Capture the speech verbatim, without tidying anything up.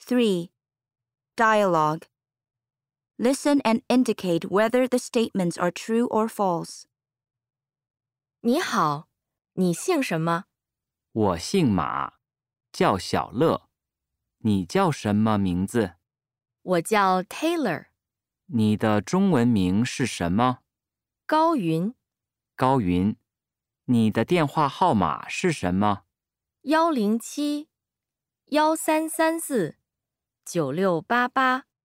three. Dialogue. Listen and indicate whether the statements are true or false. 你好，你姓什么？ 我姓马，叫小乐。你叫什么名字？ 我叫 Taylor。 你的中文名是什么？ 高云。 高云。你的电话号码是什么？ 幺零七幺三三四九六八八。